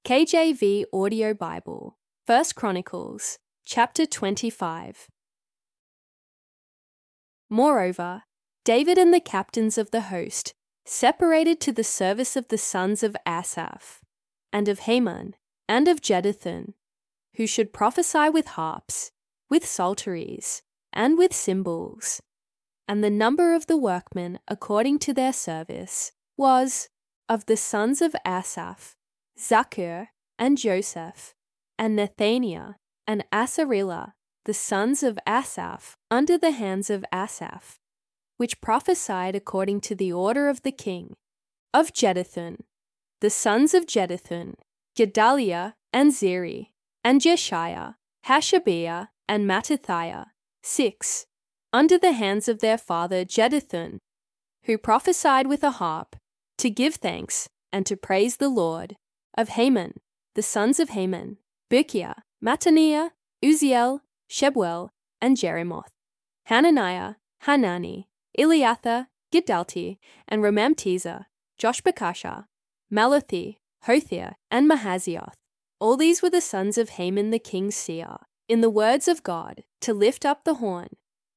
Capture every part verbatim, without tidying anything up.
K J V Audio Bible, First Chronicles, chapter twenty-five. Moreover, David and the captains of the host separated to the service of the sons of Asaph, and of Heman, and of Jeduthun, who should prophesy with harps, with psalteries, and with cymbals. And the number of the workmen according to their service was, of the sons of Asaph, Zaccur, and Joseph, and Nethaniah, and Asarela, the sons of Asaph, under the hands of Asaph, which prophesied according to the order of the king. Of Jeduthun, the sons of Jeduthun, Gedaliah, and Zeri, and Jeshiah, Hashabiah, and Mattithiah, six, under the hands of their father Jeduthun, who prophesied with a harp, to give thanks and to praise the Lord. Of Heman, the sons of Heman, Berechiah, Mattaniah, Uzziel, Shebuel, and Jeremoth, Hananiah, Hanani, Eliathah, Giddalti, and Romamtizer, Joshbekashah, Malathi, Hothiah, and Mahazioth. All these were the sons of Heman the king's seer, in the words of God, to lift up the horn.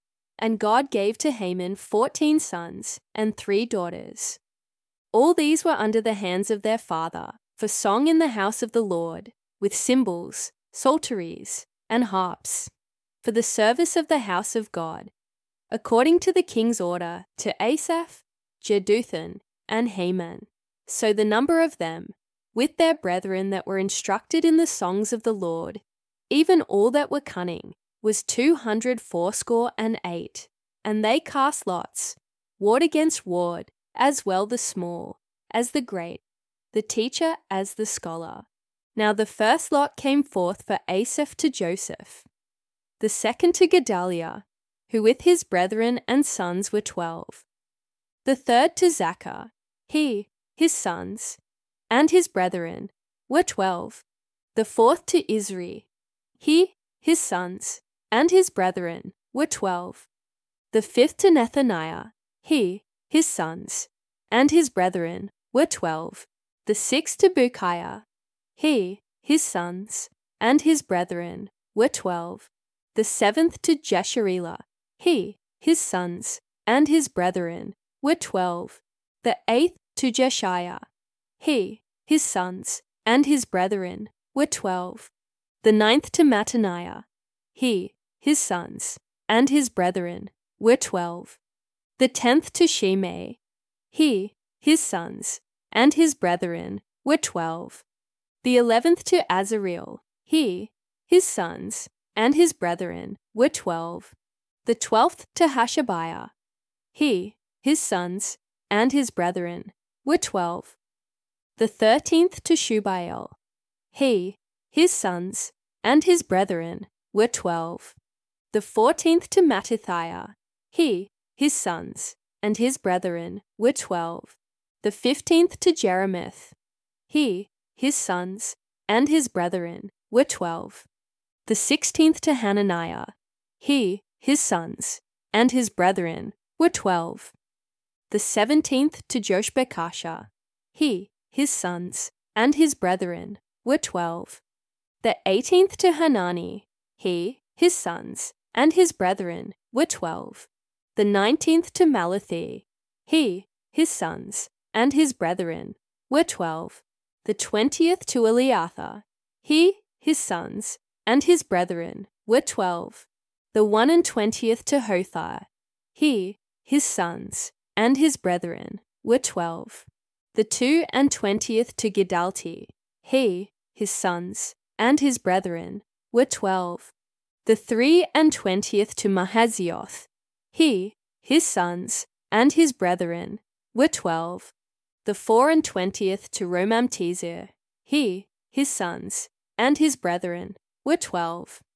And God gave to Heman fourteen sons and three daughters. All these were under the hands of their father, for song in the house of the Lord, with cymbals, psalteries, and harps, for the service of the house of God, according to the king's order, to Asaph, Jeduthun, and Heman. So the number of them, with their brethren that were instructed in the songs of the Lord, even all that were cunning, was two hundred fourscore and eight. And they cast lots, ward against ward, as well the small as the great, the teacher as the scholar. Now the first lot came forth for Asaph to Joseph, the second to Gedaliah, who with his brethren and sons were twelve, the third to Zaccur, he, his sons, and his brethren were twelve, the fourth to Izri, he, his sons, and his brethren were twelve, the fifth to Nethaniah, he, his sons, and his brethren were twelve, the sixth to Berechiah, he, his sons, and his brethren were twelve, the seventh to Jesharelah, he, his sons, and his brethren were twelve, the eighth to Jeshiah, he, his sons, and his brethren were twelve, the ninth to Mattaniah, he, his sons, and his brethren were twelve, the tenth to Shimei, he, his sons, and his brethren were twelve, the eleventh to Azareel, he, his sons, and his brethren were twelve, the twelfth to Hashabiah, he, his sons, and his brethren were twelve, the thirteenth to Shubael, he, his sons, and his brethren were twelve, the fourteenth to Mattithiah, he, his sons, and his brethren were twelve, the fifteenth to Jeremoth, he, his sons, and his brethren were twelve, the sixteenth to Hananiah, he, his sons, and his brethren were twelve, the seventeenth to Joshbekashah, he, his sons, and his brethren were twelve, the eighteenth to Hanani, he, his sons, and his brethren were twelve, the nineteenth to Malathi, he, his sons, and his brethren were twelve, the twentieth to Eliathah, he, his sons, and his brethren were twelve, the one and twentieth to Hothiah, he, his sons, and his brethren were twelve, the two and twentieth to Giddalti, he, his sons, and his brethren were twelve, the three and twentieth to Mahazioth, he, his sons, and his brethren were twelve, the four and twentieth to Romamtizer, he, his sons, and his brethren were twelve,